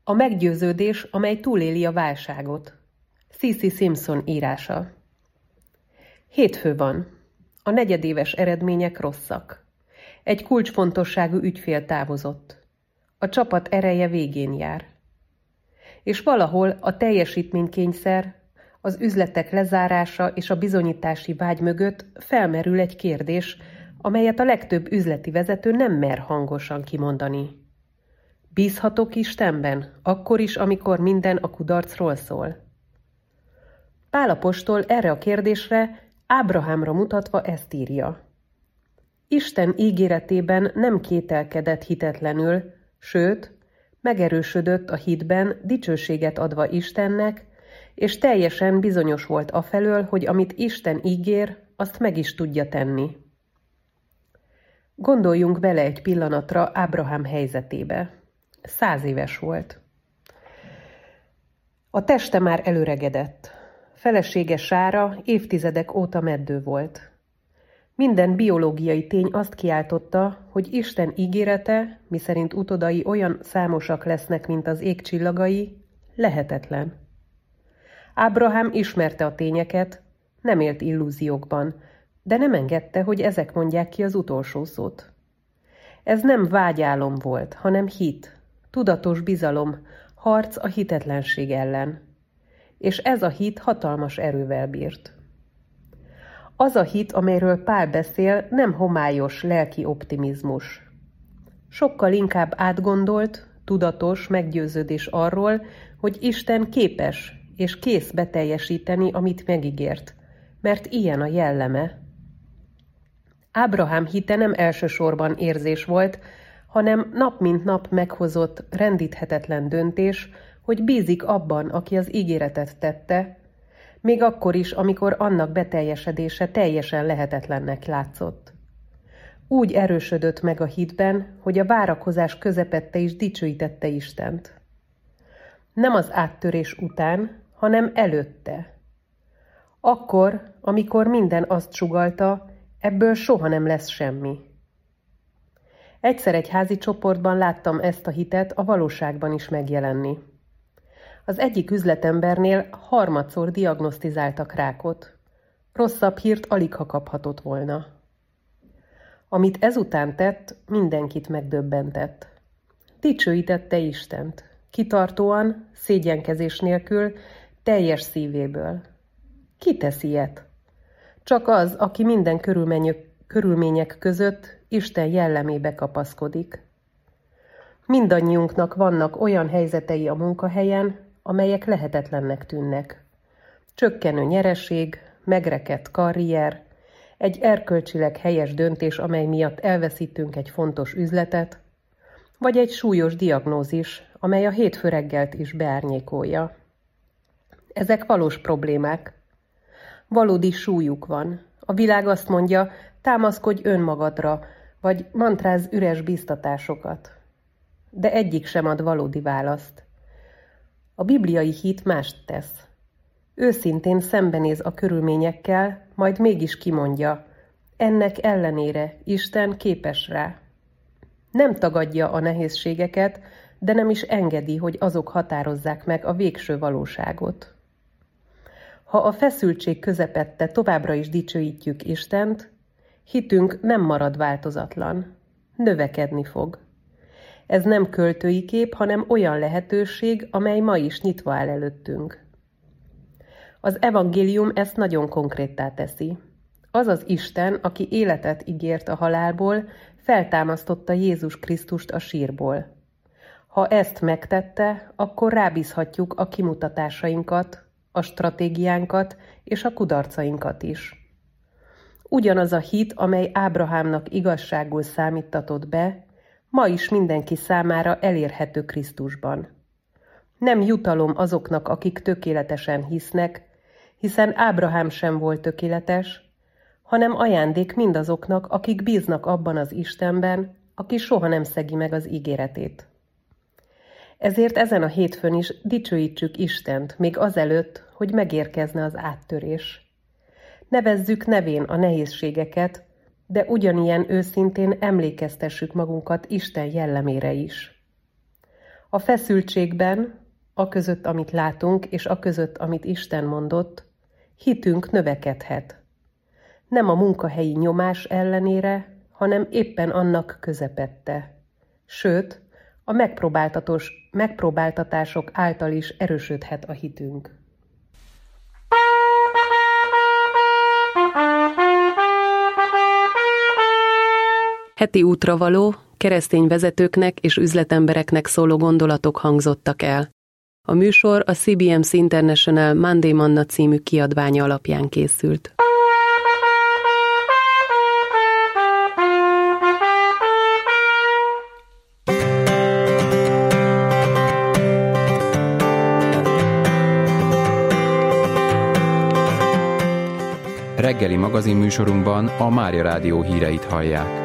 A meggyőződés, amely túléli a válságot. C.C. Simpson írása. Hétfő van. A negyedéves eredmények rosszak. Egy kulcsfontosságú ügyfél távozott. A csapat ereje végén jár. És valahol a teljesítménykényszer, az üzletek lezárása és a bizonyítási vágy mögött felmerül egy kérdés, amelyet a legtöbb üzleti vezető nem mer hangosan kimondani. Bízhatok Istenben, akkor is, amikor minden a kudarcról szól? Pál apostol erre a kérdésre Ábrahámra mutatva ezt írja. Isten ígéretében nem kételkedett hitetlenül, sőt, megerősödött a hitben, dicsőséget adva Istennek, és teljesen bizonyos volt afelől, hogy amit Isten ígér, azt meg is tudja tenni. Gondoljunk bele egy pillanatra Ábrahám helyzetébe. 100 éves volt. A teste már előregedett. Felesége Sára évtizedek óta meddő volt. Minden biológiai tény azt kiáltotta, hogy Isten ígérete, miszerint utódai olyan számosak lesznek, mint az ég csillagai, lehetetlen. Ábrahám ismerte a tényeket, nem élt illúziókban, de nem engedte, hogy ezek mondják ki az utolsó szót. Ez nem vágyálom volt, hanem hit, tudatos bizalom, harc a hitetlenség ellen. És ez a hit hatalmas erővel bírt. Az a hit, amelyről Pál beszél, nem homályos lelki optimizmus. Sokkal inkább átgondolt, tudatos meggyőződés arról, hogy Isten képes és kész beteljesíteni, amit megígért, mert ilyen a jelleme. Ábrahám hite nem elsősorban érzés volt, hanem nap mint nap meghozott, rendíthetetlen döntés, hogy bízik abban, aki az ígéretet tette, még akkor is, amikor annak beteljesedése teljesen lehetetlennek látszott. Úgy erősödött meg a hitben, hogy a várakozás közepette is dicsőítette Istent. Nem az áttörés után, hanem előtte. Akkor, amikor minden azt sugallta, ebből soha nem lesz semmi. Egyszer egy házi csoportban láttam ezt a hitet a valóságban is megjelenni. Az egyik üzletembernél harmadszor diagnosztizáltak rákot. Rosszabb hírt aligha kaphatott volna. Amit ezután tett, mindenkit megdöbbentett. Dicsőítette Istent, kitartóan, szégyenkezés nélkül, teljes szívéből. Ki tesz ilyet? Csak az, aki minden körülmények között Isten jellemébe kapaszkodik. Mindannyiunknak vannak olyan helyzetei a munkahelyen, amelyek lehetetlennek tűnnek. Csökkenő nyereség, megrekedt karrier, egy erkölcsileg helyes döntés, amely miatt elveszítünk egy fontos üzletet, vagy egy súlyos diagnózis, amely a hétfő reggelt is beárnyékolja. Ezek valós problémák. Valódi súlyuk van. A világ azt mondja, támaszkodj önmagadra, vagy mantráz üres bíztatásokat. De egyik sem ad valódi választ. A bibliai hit mást tesz. Őszintén szembenéz a körülményekkel, majd mégis kimondja, ennek ellenére Isten képes rá. Nem tagadja a nehézségeket, de nem is engedi, hogy azok határozzák meg a végső valóságot. Ha a feszültség közepette továbbra is dicsőítjük Istent, hitünk nem marad változatlan, növekedni fog. Ez nem költői kép, hanem olyan lehetőség, amely ma is nyitva áll előttünk. Az evangélium ezt nagyon konkréttá teszi. Az az Isten, aki életet ígért a halálból, feltámasztotta Jézus Krisztust a sírból. Ha ezt megtette, akkor rábízhatjuk a kimutatásainkat, a stratégiánkat és a kudarcainkat is. Ugyanaz a hit, amely Ábrahámnak igazságul számítatott be, ma is mindenki számára elérhető Krisztusban. Nem jutalom azoknak, akik tökéletesen hisznek, hiszen Ábrahám sem volt tökéletes, hanem ajándék mindazoknak, akik bíznak abban az Istenben, aki soha nem szegi meg az ígéretét. Ezért ezen a hétfőn is dicsőítsük Istent, még azelőtt, hogy megérkezne az áttörés. Nevezzük nevén a nehézségeket, de ugyanilyen őszintén emlékeztessük magunkat Isten jellemére is. A feszültségben, aközött, amit látunk, és aközött, amit Isten mondott, hitünk növekedhet. Nem a munkahelyi nyomás ellenére, hanem éppen annak közepette. Sőt, a megpróbáltatások által is erősödhet a hitünk. Heti útravaló, keresztény vezetőknek és üzletembereknek szóló gondolatok hangzottak el. A műsor a CBMC International Monday Manna című kiadványa alapján készült. Reggeli magazinműsorunkban a Mária Rádió híreit hallják.